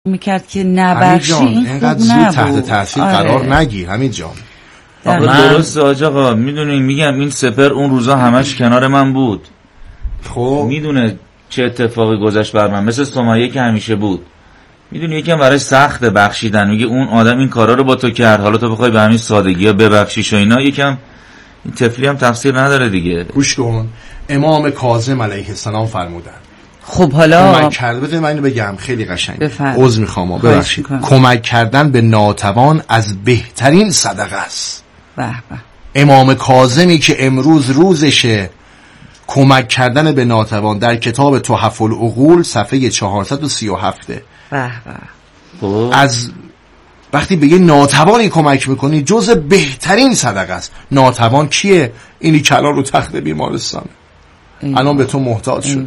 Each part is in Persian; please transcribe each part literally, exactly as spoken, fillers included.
میکرد که نبخشی این اینقدر زود تحت تاثیر آره. قرار نگیر همین جان. آقا درست آج آقا میدونی میگم این سپر اون روزا همش کنار من بود. خب میدونه چه اتفاقی گذشت بر من، مثل سمیه که همیشه بود. میدونی یکم برای سخته بخشیدن، میگه اون آدم این کارا رو با تو کرد، حالا تو بخوای به همین سادگی‌ها ببخشیش و اینا، یکم این طفلی هم تفسیر نداره دیگه. گوش کن، امام کاظم علیه السلام فرمودن خب حالا کمک کرده، من اینو بگم خیلی قشنگ، عذر میخوام ببخشید، کمک کردن به ناتوان از بهترین صدقه است. به به. امام کاظمی که امروز روزشه، کمک کردن به ناتوان در کتاب تحف العقول صفحه چهارصد و سی و هفت. به به. از وقتی به یه ناتوانی کمک میکنی جز بهترین صدقه است. ناتوان کیه؟ اینی کلان رو تخت بیمارستان الان به تو محتاج شد.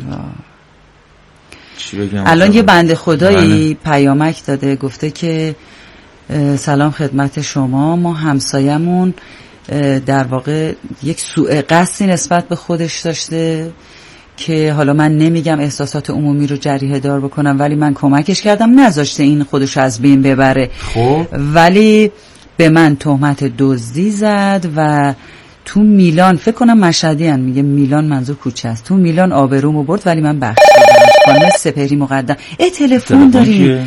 الان یه بنده خدایی پیامک داده، گفته که سلام خدمت شما، ما همسایمون در واقع یک سوء قصدی نسبت به خودش داشته که حالا من نمیگم احساسات عمومی رو جریحه دار بکنم، ولی من کمکش کردم، نذاشته این خودش از بین ببره. خب ولی به من تهمت دزدی زد و تو میلان، فکر کنم مشهدی ان، میگه میلان منظور کوچه است، تو میلان آبرومو برد ولی من بخشیدم. خانم سپهری مقدم. ای تلفن داریم.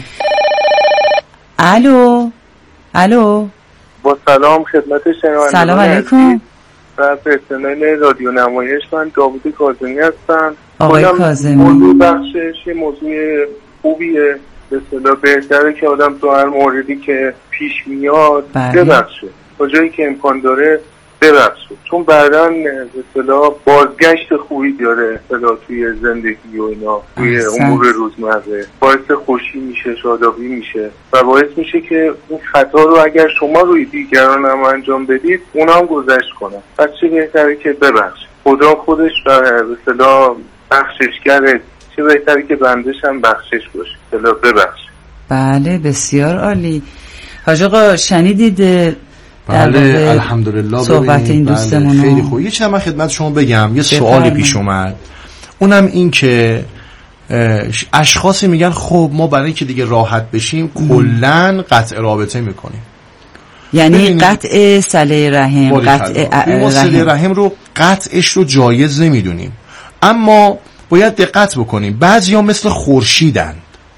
الو الو با سلام خدمت شنوندگان. سلام علیکم. در پرسنل رادیو نمایش من داوود کاظمی هستم. آقای کاظمی، موضوع بخشش یه موضوع خوبیه، به اصطلاح بهتره که آدم تو هر موردی که پیش میاد ببخشه، تا جایی که امکان داره ببخشه، چون بعداً به اصطلاح بازگشت خوبی داره اصطلاح توی زندگی و اینا، توی امور روزمره، باعث خوشی میشه، شادابی میشه و باعث میشه که این خطا رو اگر شما روی دیگران هم انجام بدید اونا هم گذشت کنن. پس چه بهتره که ببخشه، خدا خودش به اصطلاح بخششگره، چه بهتره که بندش هم بخشش باشه، اصطلاح ببخشه. بله بسیار عالی. حاج آقا شنیدید بله الحمدلله صحبت این دوستمون؟ خیلی خوب. یه چیزی من خدمت شما بگم، یه سوالی پیش اومد، اونم این که اشخاصی میگن خب ما برای اینکه دیگه راحت بشیم کلن قطع رابطه میکنیم، یعنی قطع صله رحم، قطع ما صله رحم رو قطعش رو جایز نمیدونیم، اما باید دقت بکنیم. بعضیا مثل خورشیدن،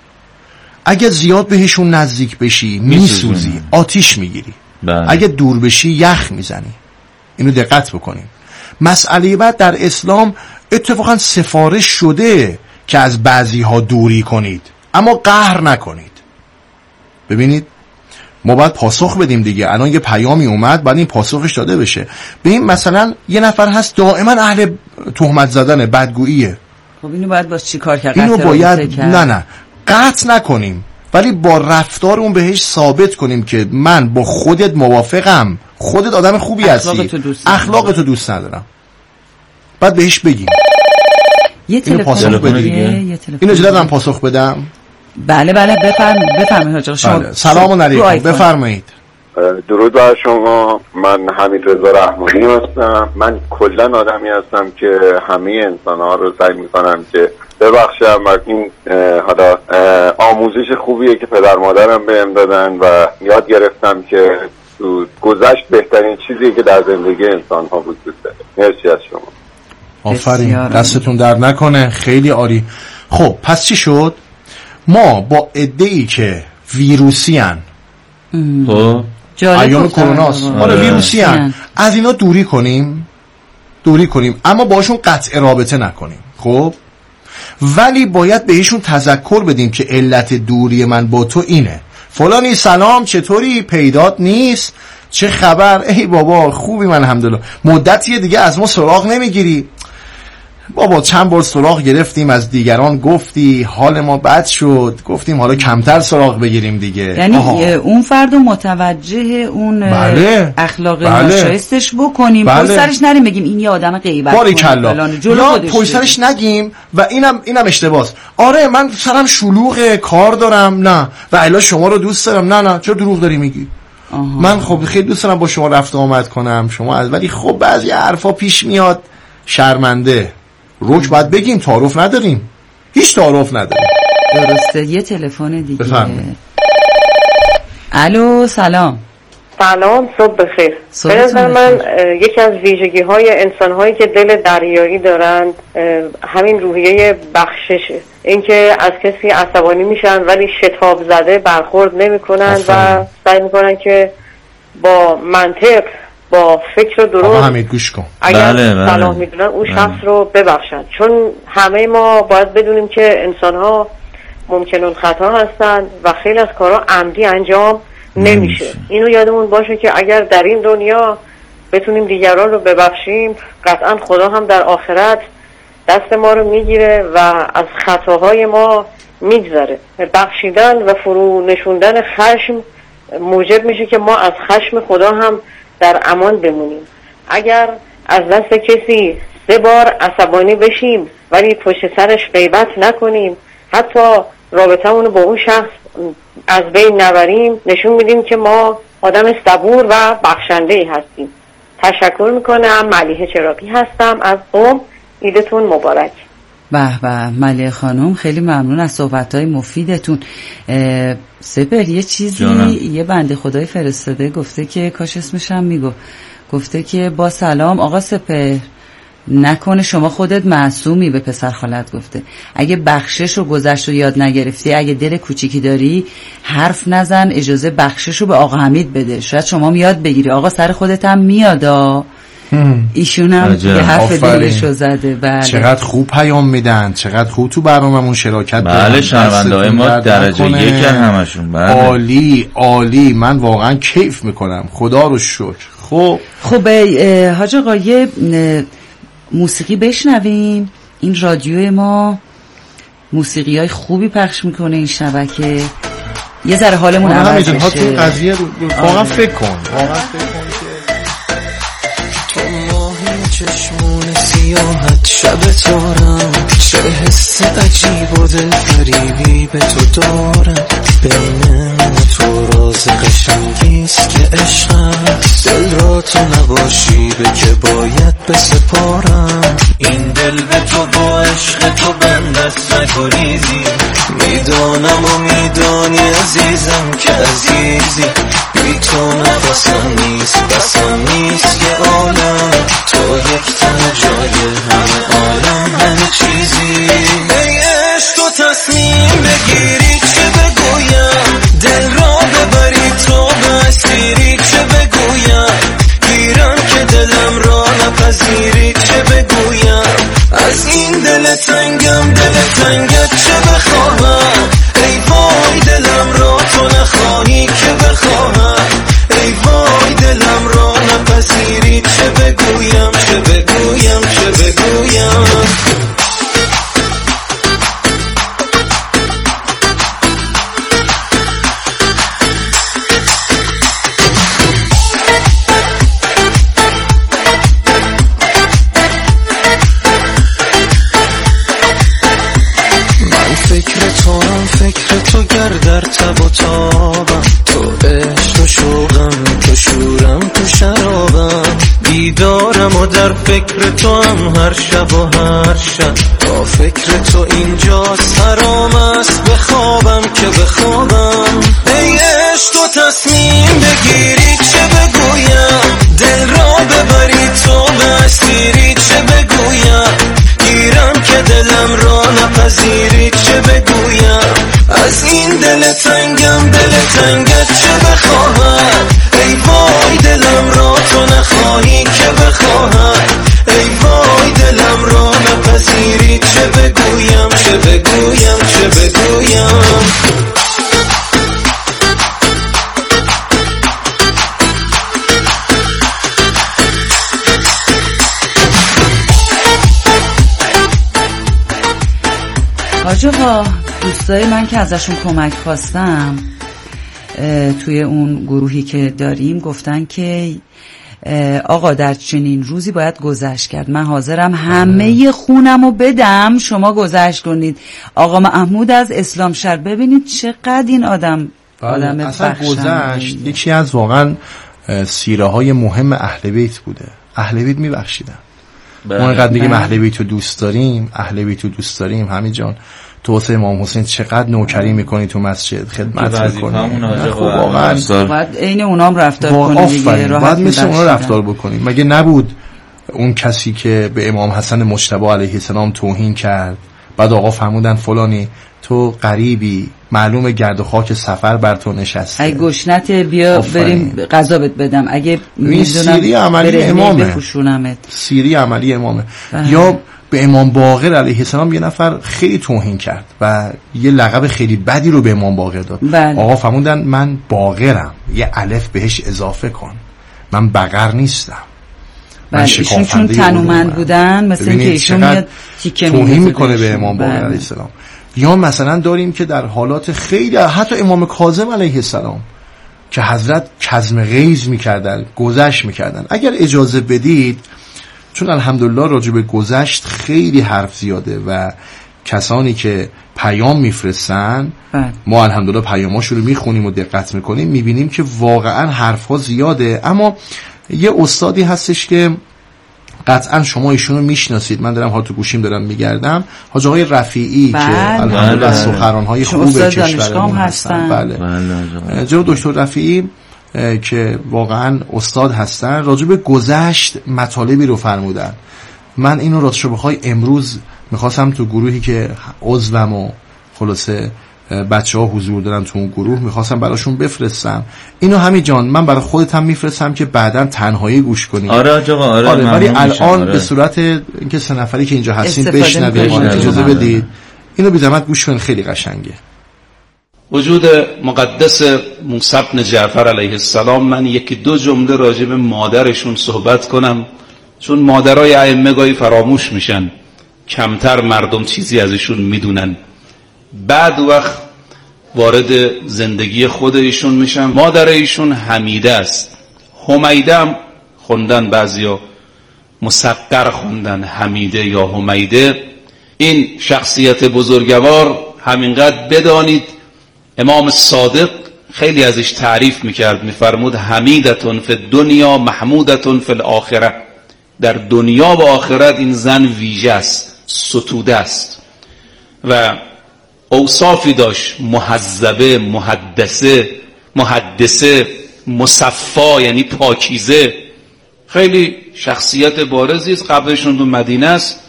اگه زیاد بهشون نزدیک بشی میسوزی، آتیش میگیری، اگه دور بشی یخ میزنی. اینو دقت بکنیم. مسئله بعد در اسلام اتفاقا سفارش شده که از بعضی ها دوری کنید اما قهر نکنید. ببینید ما باید پاسخ بدیم دیگه. الان یه پیامی اومد باید این پاسخش داده بشه. ببین مثلا یه نفر هست دائما اهل تهمت زدن، بدگوییه، خب اینو باید باز چی کار کرد؟ اینو باید نه نه قطع نکنیم، ولی با رفتار اون بهش ثابت کنیم که من با خودت موافقم، خودت آدم خوبی هستی، اخلاقتو دوست ندارم، بعد بهش بگیم. یه تلفن بدیم. اینو جلدم پاسخ بدم. بله بله بفرمایید بفرمایید حاج آقا. شما سلام علیکم، بفرمایید. درود بر شما. من حمید رضا رحمانی هستم. من کلا آدمی هستم که همه انسان‌ها رو سعی می‌کنم که ببخشم و این حالا آموزش خوبیه که پدر مادرم بهم دادن و یاد گرفتم که گذشت بهترین چیزیه که در زندگی انسان‌ها وجود داره. مرسی از شما. آفرین، دستتون در نکنه، خیلی عالی. خب پس چی شد؟ ما با عده‌ای که ویروسی ان، خب ایام کروناست، آره ویروسی ان، از اینا دوری کنیم دوری کنیم اما باشون قطع رابطه نکنیم. خب ولی باید بهشون تذکر بدیم که علت دوری من با تو اینه، فلانی سلام چطوری، پیدات نیست، چه خبر، ای بابا خوبی من الحمدلله، مدتیه دیگه از ما سراغ نمیگیری، بابا چند بار سراغ گرفتیم از دیگران، گفتی حال ما بد شد، گفتیم حالا کمتر سراغ بگیریم دیگه. یعنی آها. اون فردو متوجه اون بله. اخلاق بله. ناشایستش بکنیم، بله. پشت سرش نریم بگیم این یه آدم غیبت کنه، یا پشت سرش نگیم و اینم اینم اشتباهه. آره من سرم شلوغه، کار دارم، نه و الا شما رو دوست دارم، نه نه چرا دروغ داری میگی؟ آها. من خب خیلی دوست دارم با شما رفت آمد کنم، شما از ولی خب بعضی حرفا پیش میاد شرمنده. روش باید بگیم، تعارف نداریم، هیچ تعارف نداریم. درسته. یه تلفن دیگه. الو سلام. سلام، صبح بخیر. به نظر من یکی از ویژگی های انسان هایی که دل دریایی دارند همین روحیه بخششه. اینکه از کسی عصبانی میشن ولی شتاب زده برخورد نمی کنن و سعی میکنن که با منطق، با فکر درست همین گوش کن اگر بله بله. صلاح میدونن اون شخص رو ببخشن. چون همه ما باید بدونیم که انسان ها ممکن الخطا هستن و خیلی از کارها عمدی انجام نمیشه. اینو یادمون باشه که اگر در این دنیا بتونیم دیگران رو ببخشیم، قطعا خدا هم در آخرت دست ما رو میگیره و از خطاهای ما میگذره. بخشیدن و فرو نشوندن خشم موجب میشه که ما از خشم خدا هم در امان بمونیم. اگر از دست کسی سه بار عصبانی بشیم ولی پشت سرش غیبت نکنیم، حتی رابطمون رو با اون شخص از بین نبریم، نشون میدیم که ما آدم صبور و بخشنده ای هستیم. تشکر میکنم. ملیحه چراغی هستم از قم. عیدتون مبارک. به به ملیحه خانم، خیلی ممنون از صحبت‌های مفیدتون. سپر یه چیزی جانم. یه بنده خدای فرستاده گفته که کاش اسمش هم میگفت، گفته که با سلام آقا سپر، نکنه شما خودت معصومی. به پسر خالت گفته اگه بخشش و گذشت رو یاد نگرفتی، اگه دل کوچیکی داری، حرف نزن، اجازه بخشش رو به آقا حمید بده، شاید شما یاد بگیری. آقا سر خودت هم میادا. ایشون هم یه حرف دلش رو زده. بله. چقدر خوب پیام میدن، چقدر خوب تو برنامه‌مون شرکت دارن. بله شنونده‌های ما درجه یک همشون. بله عالی عالی، من واقعا کیف میکنم، خدا رو شکر. خب خب حاج آقا یه موسیقی بشنویم. این رادیوی ما موسیقی های خوبی پخش میکنه، این شبکه یه ذره حالمون عوض بشه. تو قضیه واقعا فکر کن، واقعا فکر کن که تو ماهی چشمون سیاحت شب تارم، چه حس عجیب و دل فریبی به تو دارم. بین من و تو راز قشنگیست که عشق هست، دل را تو نباشی به که باید بسپارم. این دل به تو با عشق تو بندست نگریزی، میدانم و میدانی عزیزم که عزیزی. بی تو نفسم نیست، بسم نیست یه عالم، تو یک تن جای همه عالم، همه چیزی. ای عشق تو تصمیم بگیری چه بگویم، دل را ببری تو به اسیری چه بگویم، گیرم که دلم را نپذیری چه بگویم. از این دل تنگم دل تنگت چه بخواهم، ای وای دلم را تو نخواهی که بخواهم، ای وای دلم را نپذیری چه بگویم، چه بگویم، چه بگویم. فکر تو گر در تب و تابم، تو عشق و شوقم، تو شورم، تو شرابم. بیدارم و در فکر تو هم هر شب و هر شب، با فکر تو اینجاست حرام است بخوابم که بخوابم. ای عشق تو تصمیم بگیری چه بگویم، دل را ببری تو به اسیری چه بگویم، گیرم که دلم را نپذیری چه بگویم. از این دل تنگم دل تنگت چه بخواهم، ای وای دلم را تو نخواهی که بخواهم، ای وای دلم را نپذیری چه بگویم، چه بگویم، چه بگویم. حاج آقا، دوستای من که ازشون کمک خواستم توی اون گروهی که داریم گفتن که آقا در چنین روزی باید گذشت کرد، من حاضرم همه خونم رو بدم شما گذشت کنید. آقا محمود از اسلام شهر، ببینید چقدر این آدم آدم اصلا گذشت یکی از واقعا سیره های مهم اهل بیت بوده. اهل بیت میبخشیدن. ما اینقدر دیگه اهل بیت رو دوست داریم، اهل بیت رو دوست داریم همین جان. تو واسه امام حسین چقدر نوکری میکنی تو مسجد، خدمت میکنی. خب واقعا باید عین اونام رفتار کنی دیگه، باید مثل اونا رفتار بکنی. مگه نبود اون کسی که به امام حسن مجتبی علیه السلام توهین کرد، بعد آقا فرمودن فلانی تو غریبی، معلومه گرد و خاک سفر بر تو نشسته، اگه گشنت بیا بریم غذا بهت بدم، اگه میدونم سیری عملی امامه، بپوشونمت. سیری عملی امامه. یا به امام باقر علیه السلام یه نفر خیلی توهین کرد و یه لقب خیلی بدی رو به امام باقر داد. بله. آقا فرمودن من باقرم، یه الف بهش اضافه کن، من بقر نیستم. بله ایشون چون تنومند بودن، مثل اینکه ایشون میاد تیکه توهین میکنه به امام باقر علیه السلام. یا مثلا داریم که در حالات خیلی، حتی امام کاظم علیه السلام که حضرت کظم غیظ میکردن، گذشت میکردن. اگر اجازه بدید، چون الحمدلله راجع به گذشت خیلی حرف زیاده و کسانی که پیام میفرستن ما الحمدلله پیاماشو رو میخونیم و دقت میکنیم، میبینیم که واقعا حرفها زیاده. اما یه استادی هستش که قطعا شما ایشونو میشناسید، من دارم ها تو گوشیم دارم میگردم، حاج آقای رفیعی بله. که الحمدلله سخنران‌های خوب کشورمون هستن. بله. بله. جناب دکتر رفیعی که واقعا استاد هستن، راجع به گذشت مطالبی رو فرمودن. من اینو راستشو بخوای امروز میخواستم تو گروهی که عضوم و خلاصه بچه ها حضور دارن تو اون گروه، میخواستم براشون بفرستم. اینو همین جان من برای خودت هم میفرستم که بعداً تنهایی گوش کنی. آره آقا آره, آره ولی الان آره. به صورت اینکه سه نفری که اینجا هستین بشنویم، اجازه بدید اینو بی زحمت گوش کنید، خیلی قشنگه. وجود مقدس موسی بن جعفر علیه السلام، من یکی دو جمله راجع به مادرشون صحبت کنم، چون مادرای ائمه گاهی فراموش میشن، کمتر مردم چیزی ازشون میدونن. بعد وقت وارد زندگی خود ایشون میشن. مادر ایشون حمیده است. حمیده هم خوندن، بعضیا مسقر خوندن، حمیده یا حمیده. این شخصیت بزرگوار همینقدر بدانید امام صادق خیلی ازش تعریف میکرد، میفرمود حمیدتون فی الدنیا محمودتون فی الاخره. در دنیا و آخرت این زن ویژه است، ستوده است و اوصافی داشت، محذبه، محدثه، محدثه، مصفا یعنی پاکیزه. خیلی شخصیت بارزی است. قبلشون تو مدینه است.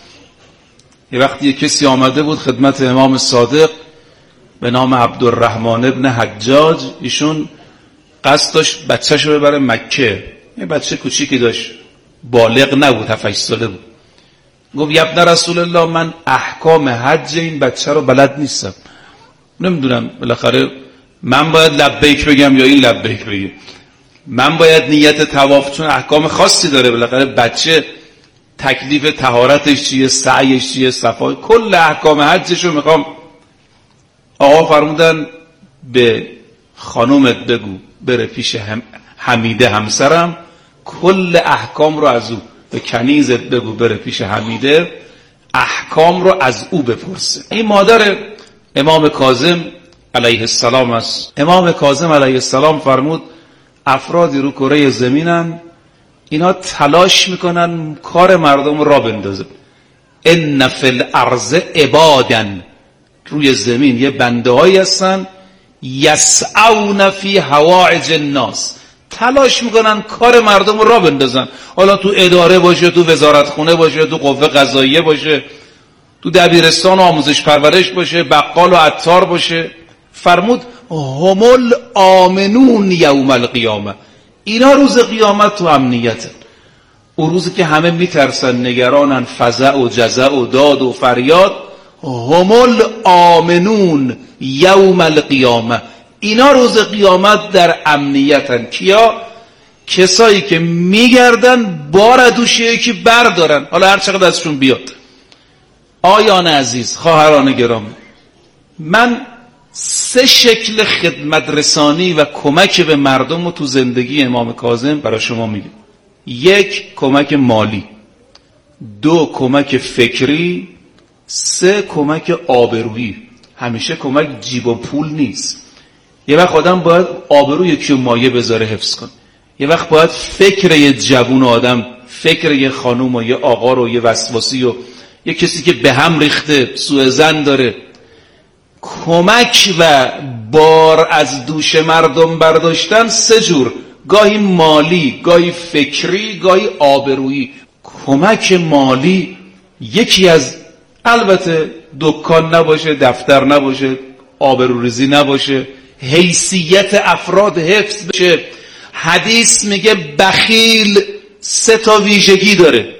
یه وقتی یه کسی آمده بود خدمت امام صادق به نام عبدالرحمن ابن حجاج، ایشون قصد داشت بچه‌ش رو ببره مکه. یه بچه کوچیکی داشت، بالغ نبود، هفت هشت ساله بود. گفت یا ابن رسول الله، من احکام حج این بچه رو بلد نیستم، نمیدونم بالاخره من باید لبیک بگم یا این لبیک بگه، من باید نیت طواف، چون احکام خاصی داره بالاخره بچه، تکلیف طهارتش چیه، سعیش چیه، صفا، کل احکام حجش رو میخوام. آقا فرمودن به خانومت بگو بره پیش هم حمیده همسرم، کل احکام رو از او، به کنیزت بگو بره پیش حمیده، احکام رو از او بپرسه. این مادر امام کاظم علیه السلام است. امام کاظم علیه السلام فرمود افرادی رو کره زمینن، اینا تلاش میکنن کار مردم را بندازه. ان فی الارض عبادن، روی زمین یه بنده هایی هستن، یسعون فی حوائج الناس، تلاش میکنن کار مردم رو را بندازن. حالا تو اداره باشه، تو وزارت خونه باشه، تو قوه قضاییه باشه، تو دبیرستان و آموزش پرورش باشه، بقال و عطار باشه. فرمود همل آمنون یوم القیامه، اینا روز قیامت تو امنیتن. اون روزی که همه میترسن، نگرانن، فزع و جزع و داد و فریاد، همل آمنون یوم القیامه، اینا روز قیامت در امنیتن. کیا؟ کسایی که میگردن بار دوشه که بردارن، حالا هر چقدر ازشون بیاد. آیان عزیز، خواهران گرامی، من سه شکل خدمت رسانی و کمک به مردم رو تو زندگی امام کاظم برای شما میگم. یک، کمک مالی. دو، کمک فکری. سه، کمک آبرویی. همیشه کمک جیب و پول نیست. یه وقت آدم باید آبروی یکی مایه بذاره حفظ کن. یه وقت باید فکر یه جوون آدم، فکر یه خانوم و یه آقا رو، یه وسواسی و یه کسی که به هم ریخته، سوء ظن داره، کمک و بار از دوش مردم برداشتن سه جور، گاهی مالی، گاهی فکری، گاهی آبرویی. کمک مالی یکی از، البته دکان نباشه، دفتر نباشه، آبروریزی نباشه، حیثیت افراد حفظ بشه. حدیث میگه بخیل سه تا ویژگی داره: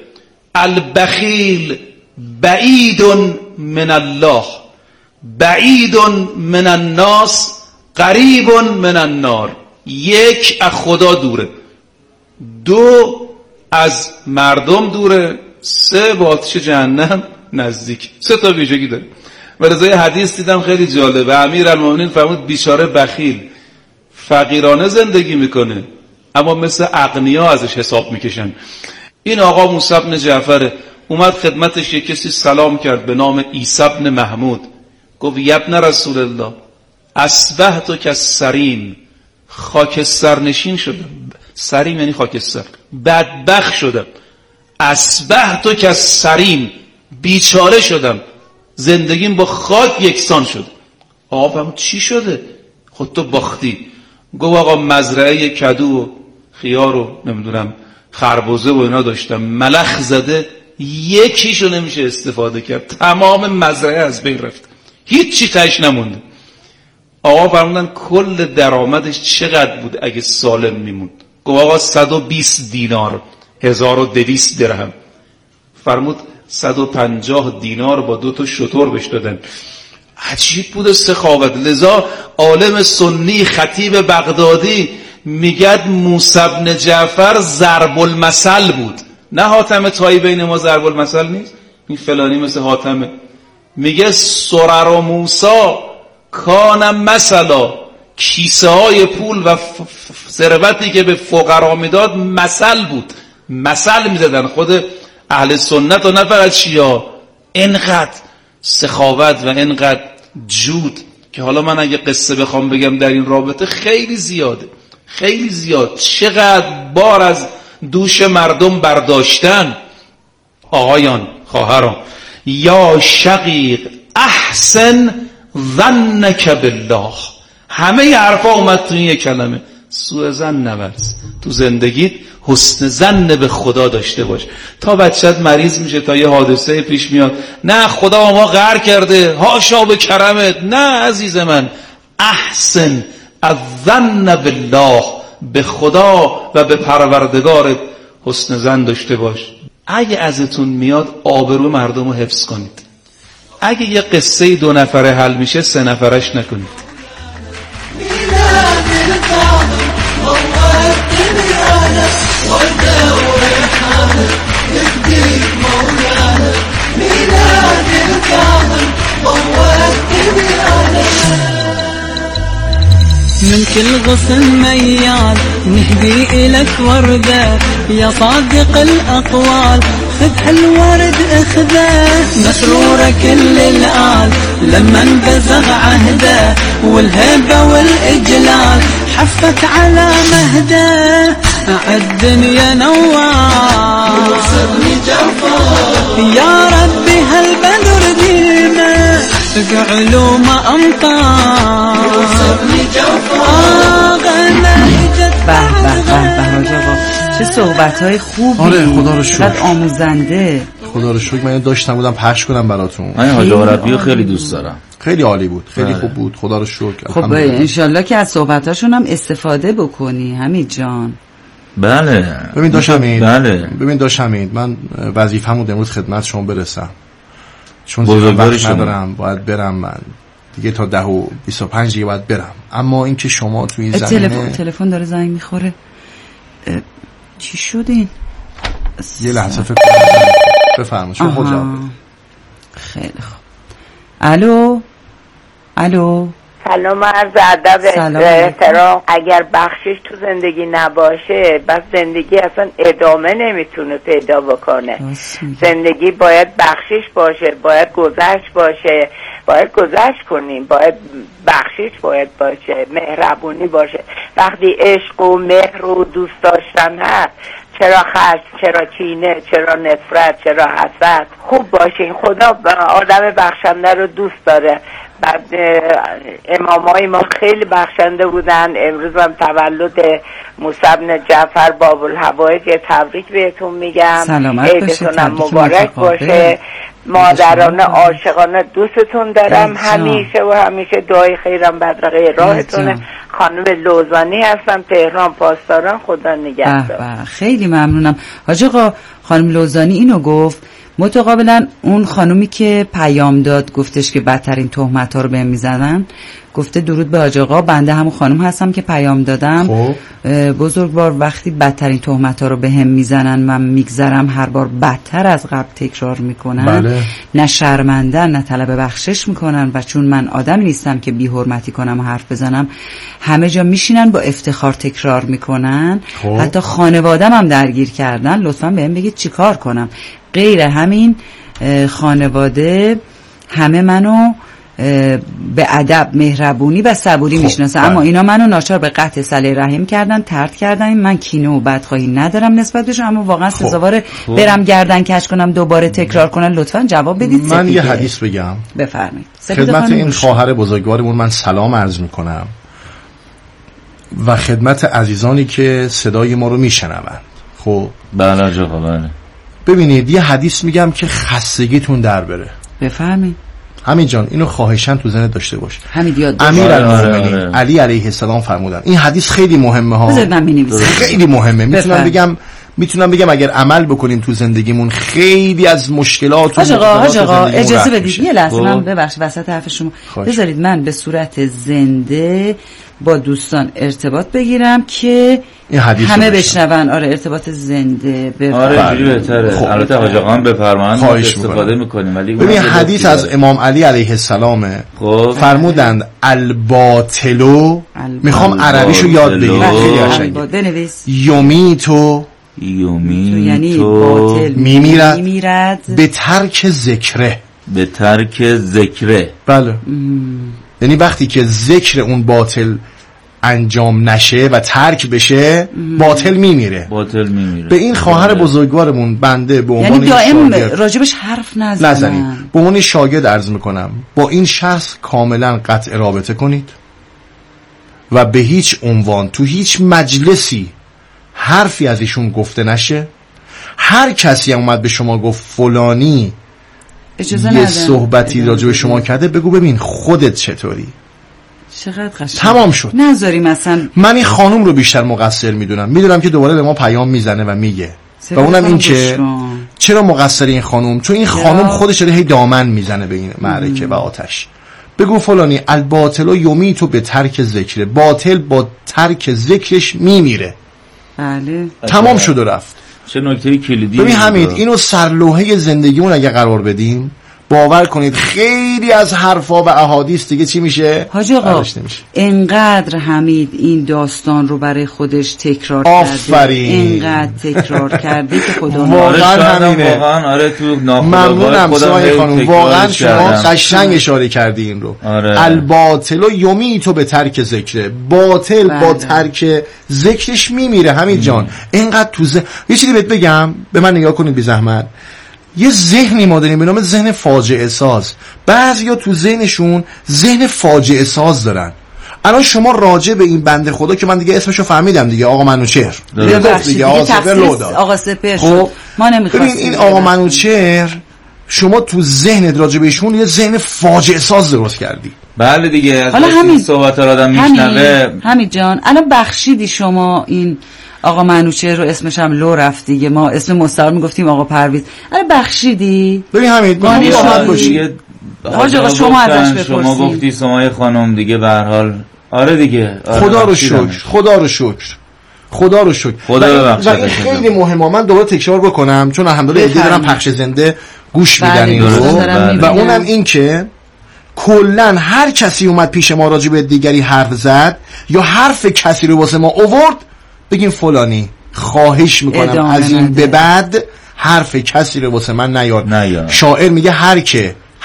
البخیل بعید من الله، بعید من الناس، قریب من النار. یک، از خدا دوره، دو، از مردم دوره، سه، با آتش جهنم نزدیک. سه تا ویژگی داره. و رضای حدیث دیدم خیلی جالبه، امیرالمومنین فرمود بیچاره بخیل فقیرانه زندگی میکنه اما مثل اغنیا ازش حساب میکشن. این آقا موسی بن جعفر اومد خدمتش، یک کسی سلام کرد به نام عیسی بن محمود، گفت یبن رسول الله اصبحت کالسریم، خاکسترنشین شدم. سریم یعنی خاکستر. بدبخت شدم. اصبحت کالسریم، بیچاره شدم، زندگیم با خاک یکسان شد. آقا فرمود چی شده؟ خود تو باختی. گفت آقا مزرعه کدو و خیار و نمیدونم خربزه و اینا داشتم، ملخ زده، یکیشو نمیشه استفاده کرد، تمام مزرعه از بین رفت، هیچی تهش نمونده. آقا فرمودن کل درآمدش چقدر بود اگه سالم میموند؟ گفت آقا صد و بیست دینار، هزار و دویست درهم. فرمود صد و پنجاه دینار با دو تا شتر بهش دادن. عجیب بود سخاوت. لذا عالم سنی خطیب بغدادی میگد موسی بن جعفر ضرب المثل بود. نه حاتم طایی بین ما ضرب المثل نیست، این فلانی مثل حاتمه. میگه سرر و موسی کان مثلا، کیسه های پول و ثروتی که به فقرا میداد مثل بود، مثل میزدن. خود اهل سنت و نه فقط شیعه اینقدر سخاوت و اینقدر جود که حالا من اگه قصه بخوام بگم در این رابطه خیلی زیاده، خیلی زیاد. چقدر بار از دوش مردم برداشتن. آقایان، خواهران، یا شقیق احسن ظنک بالله، همه حرفا اومد تو این یک کلمه. سوء ظن نورز، تو زندگیت حسن ظن به خدا داشته باش. تا بچت مریض میشه، تا یه حادثه پیش میاد، نه خدا ما قهر کرده، هاشا به کرمت، نه عزیز من، احسن الظن بالله، به خدا و به پروردگارت حسن ظن داشته باش. اگه ازتون میاد آبرو مردم رو حفظ کنید. اگه یه قصه دو نفره حل میشه سه نفرش نکنید. من كل غصن ميال نهدي إلك وردة يا صادق الأقوال، خذ هالورد اخذه مسرورة كل الآل، لما انبزغ عهده والهيبة والإجلال حفت على مهده عالدنيا نوار يا ربي هالبدر ديمه علوم امطار به به به به آقا چه صحبت‌های خوبی. آره خدا رو شکر، آموزنده. خدا رو شکر. من داشتم بودم پخش کنم براتون. من حاج عربی رو خیلی دوست دارم، خیلی عالی بود، خیلی بله. خوب بود، خدا رو شکر. خب انشالله که از صحبتاشون هم استفاده بکنی حمید جان. بله ببین داشت حمید، بله ببین داشت حمید، من وظیفه‌مو امروز خدمت شما برسم، چون زیاد وقت ندارم، باید برم. من دیگه تا ده و بیست و پنج دیگه باید برم. اما اینکه شما تو این زمینه تلفن تلفن داره زنگ میخوره. چی شد این؟ یه لحظه فکر کنم. بفرمایید شما خود جواب بدید. خیلی خوب. الو الو سلام عرض ادب احترام. اگر بخشش تو زندگی نباشه بس زندگی اصلا ادامه نمیتونه پیدا بکنه. زندگی باید بخشش باشه، باید گذشت باشه، باید گذشت کنیم، باید بخشش باید باشه، مهربونی باشه. وقتی عشق و مهر و دوست داشتن هست، چرا خشم، چرا کینه، چرا نفرت، چرا حسد؟ خوب باشین، خدا آدم بخشنده رو دوست داره. بعد امامای ما خیلی بخشنده بودن. امروز هم تولد موسی بن جعفر باب الحوائج، تبریک بهتون میگم، عیدتون هم مبارک باشه. مادران عاشقانه دوستتون دارم همیشه و همیشه دعای خیرم بدرقه راهتونه. خانم لوزانی هستم، تهران پاسداران. خدا نگهدار. خیلی ممنونم حاج آقا. خانم لوزانی اینو گفت، متقابلا اون خانومی که پیام داد گفتش که بدترین تهمت ها رو بهم میزنن، گفته درود به حاج آقا، بنده همون خانم هستم که پیام دادم. خب. بزرگوار وقتی بدترین تهمت ها رو بهم میزنن من میگذرم، هر بار بدتر از قبل تکرار میکنن. بله. نه شرمندن نه طلب بخشش میکنن و چون من آدمی نیستم که بی حرمتی کنم و حرف بزنم، همه جا میشینن با افتخار تکرار میکنن. خب. حتی خانوادم هم درگیر کردن. لطفا بهم بگید چیکار کنم؟ غیر همین خانواده همه منو به ادب، مهربونی و صبوری خب میشناسن، اما اینا منو ناچار به قطع صله رحم کردن، طرد کردن. من کینه و بدخواهی ندارم نسبت بهشون، اما واقعا خب. سزاوار خب. برم گردن کج کنم دوباره تکرار کنن؟ لطفا جواب بدید. من یه حدیث بگم. بفرمایید. خدمت این خواهر بزرگوارمون من سلام عرض میکنم و خدمت عزیزانی که صدای ما رو میشنوند. خب بله جواب. بله ببینید یه حدیث میگم که خستگیتون در بره. بفرمایید. همین جان اینو خواهشاً تو ذهنت داشته باش. امیر المؤمنین علی علیه السلام فرمودن. این حدیث خیلی مهمه ها. خیلی مهمه. میتونم بگم میتونم بگم اگر عمل بکنیم تو زندگیمون خیلی از مشکلات و حاج آقا اجازه بدید یه لحظه من ببخشید وسط حرف شما بذارید من به صورت زنده با دوستان ارتباط بگیرم که همه بشنون. آره ارتباط زنده بفرمایید. آره اینجوری بهتره. خب. البته حاج آقا هم بفرمایند استفاده میکنیم، ولی ببین حدیث از امام علی علیه السلام خب. فرمودند الباطلو، میخوام عربیشو یاد بگیرم خیلی قشنگه. بنویس. یومیتو یومیتو یعنی باطل میمیرد, میمیرد به ترک ذکره. به ترک ذکره. بله. یعنی وقتی که ذکر اون باطل انجام نشه و ترک بشه باطل میمیره. باطل میمیره. به این خواهر بزرگوارمون بنده به عنوان یعنی دائم راجبش حرف نزنید. به عنوان شاگرد عرض میکنم با این شخص کاملا قطع رابطه کنید و به هیچ عنوان تو هیچ مجلسی حرفی از ایشون گفته نشه. هر کسی اومد به شما گفت فلانی یه صحبتی راجع به شما کرده، بگو ببین خودت چطوری. چقدر قشنگ. تمام شد. نذاریم مثلا. من این خانم رو بیشتر مقصر میدونم. میدونم که دوباره به ما پیام میزنه و میگه و اونم این که چرا مقصر این خانم؟ چون این خانم خودش داره هی دامن میزنه به این معرکه و آتش. بگو فلانی الباطل و یومی تو به ترک ذکره، باطل با ترک ذکرش میمیره. بله. تمام شد و رفت. چه نکته کلیدی. ببین حمید اینو سرلوحه زندگیمون اگه قرار بدیم، باور کنید خیلی از حرفا و احادیث دیگه چی میشه؟ حاج آقا اینقدر حمید این داستان رو برای خودش تکرار کرده، اینقدر تکرار کرده که خدا واقعا همینه. واقعا آره تو ممنونم سایه خانم، واقعا شما قشنگ اشاره کردی این رو. آره. الباطل و یومی تو به ترک ذکره، باطل بله. با ترک ذکرش میمیره. حمید جان اینقدر تو ز... یه چیزی بهت بگم، به من نگاه کنید بی زحمت. یه ذهنی ما داریم به نام ذهن فاجعه ساز. بعضیا تو ذهنشون ذهن فاجعه ساز دارن. الان شما راجع به این بنده خدا که من دیگه اسمشو فهمیدم دیگه، آقا منوچهر دیگه آقا سپر لودا آقا سپر خب ما نمیخواستیم. ببین این آقا منوچهر شما تو ذهنت راجع بهشون یه ذهن فاجعه ساز درست کردی. بله دیگه از این صحبت ها آدم میشنوه. همین جان الان بخشیدی شما این آقا منوچهر رو اسمش هم لو رفت دیگه، ما اسم مستعار میگفتیم آقا پرویز. الان بخشیدی؟ ببین حمید ما راحت باشید. حاج آقا شما ازش بپرسید. شما گفتی سمای خانم دیگه به هر حال آره دیگه. آره خدا رو شکر، خدا رو شکر. خدا رو شکر. خدا و این خیلی مهمه. من دوباره تکرار بکنم چون الحمدلله ایده دارم پخش زنده گوش میدن این رو و اونم این که کلن هر کسی اومد پیش ما راجع به دیگری حرف زد یا حرف کسی رو واسه ما آورد، بگیم فلانی خواهش میکنم از این به بعد حرف کسی رو واسه من نیار. نیار. شاعر میگه هر که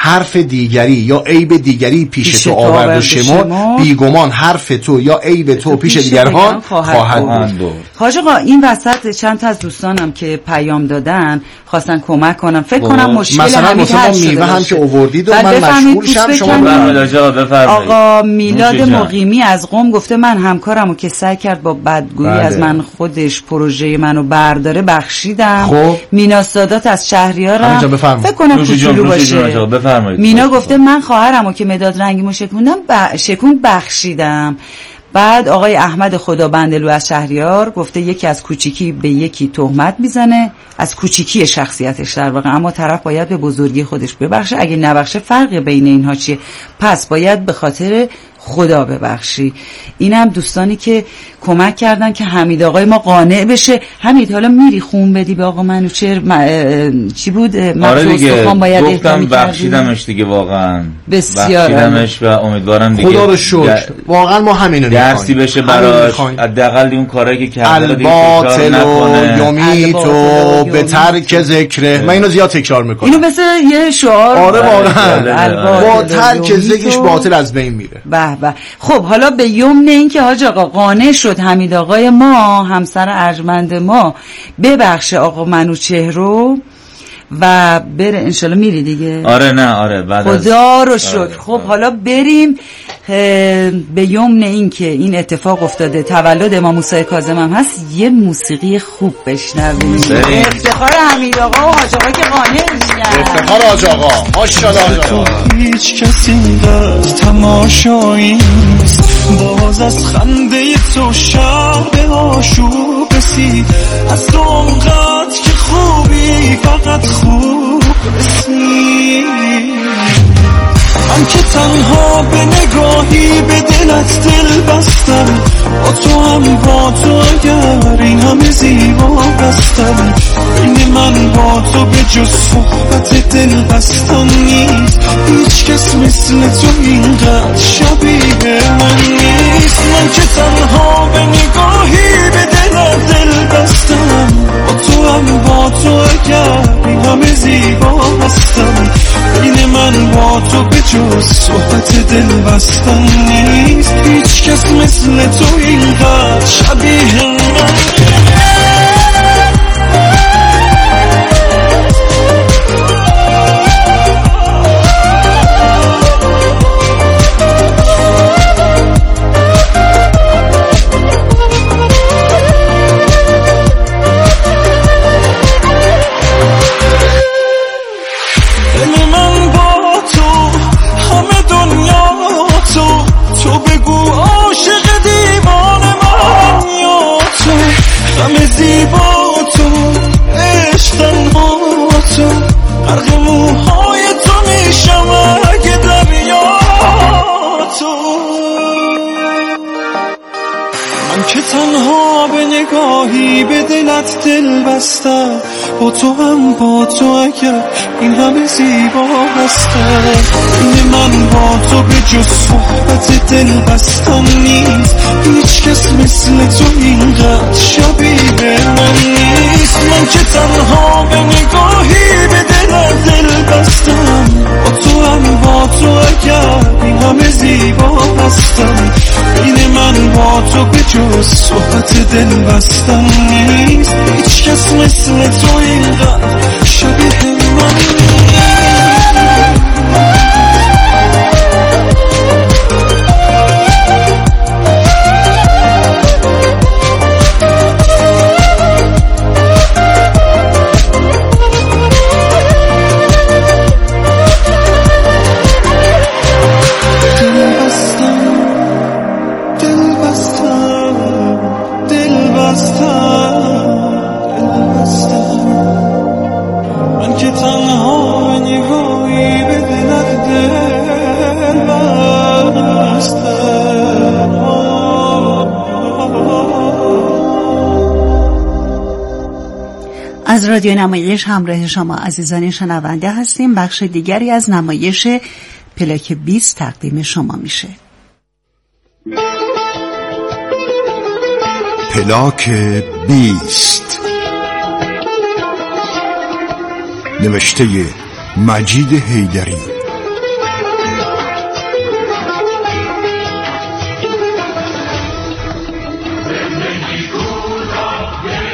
حرف دیگری یا عیب دیگری پیش, پیش تو آورد و شما بیگمان حرف تو یا عیب تو پیش, پیش دیگران خواهد بود. حاج آقا این وسط چند تا از دوستانم که پیام دادن خواستن کمک کنم، فکر کنم مشکل مثلا مثلا میوه هم که آوردید و من مشغول شم شما بفرمایید. آقا میلاد مقیمی از قم گفته من همکارمو که سعی کرد با بدگویی از من خودش پروژه منو برداره بخشیدم. خب مینا سادات از شهریارم فکر کنم کوچولو باشه. مینا گفته من خواهرمو که مداد رنگیمو شکوندم ب... شکون بخشیدم. بعد آقای احمد خدابندلو از شهریار گفته یکی از کوچیکی به یکی تهمت میزنه، از کوچیکی شخصیتش در واقع، اما طرف باید به بزرگی خودش ببخشه، اگه نبخشه فرق بین اینها چیه؟ پس باید به خاطر خدا ببخشی. اینم دوستانی که کمک کردن که حمید آقای ما قانع بشه. حمید حالا میری خون بدی به آقا منوچهر م... چی بود؟ آره دیگه گفتم بخشیدمش دیگه، واقعا بسیار بخشیدمش و امیدوارم دیگه خدا رو شکر واقعا ما همینو میخوایم، درسی بشه براش، حداقل اون کارایی که کرده الباطل و یمیتو به ترک ذکره. من اینو زیاد تکرار میکنم، اینو مثل یه شعار. آره واقعا با ترک ذکرش باطل از بین میره. به به. خب حالا به یمن این که حاج آقا قانع شد حمید آقای ما همسر ارجمند ما ببخشه آقا منوچهر رو و بره انشالله. میری دیگه؟ آره نه آره بعد خدا رو شکر. آره. خب آره. حالا بریم به یمن این که این اتفاق افتاده، تولد امام موسی کاظم هم هست، یه موسیقی خوب بشنویم. افتخار حمید آقا و حاج آقا که قانع میشن. افتخار حاج آقا، ماشاءالله. تو هیچ کسی در تماشایی نیست، باز از خنده تو شب آشوب رسید، از تو اونقدر که خوبی فقط خوب رسید. من که تنها به نگاهی به دلت دل بستم، با تو هم با تو اگر این همه زیبا بستم، این من با تو به جز صحبت دل بستن نیست، هیچ کس مثل تو اینقدر شبیه من نیست. من که تنها به نگاهی به دلت دل بستم، با تو هم با تو اگر این همه زیبا بستم، این من با تو به جز صحبت دل بستن نیست، هیچ کس مثل تو اینقدر شبیه من. دل بستم، با تو هم با تو اگر این همه زیبا هستم، این من با تو به جز صحبت دل بستن نیست، هیچ کس مثل تو اینقدر شبیه من نیست. من که تنها به نگاهی به دل دل بستم، با تو هم با تو اگر این همه زیبا هستم، این من با تو به جز صحبت دل بستن نیست، هیچ کس مثل تو اینقدر شبیه من نیست. از رادیو نمایش همراه شما عزیزان شنونده هستیم. بخش دیگری از نمایش پلاک بیست تقدیم شما میشه. پلاک بیست، نوشته مجید حیدری،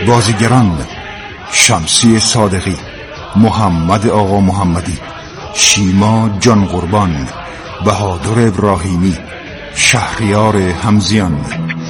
بازیگران: شمسی صادقی، محمد آقا محمدی، شیما جان قربان، بهادر ابراهیمی، شهریار همزیان.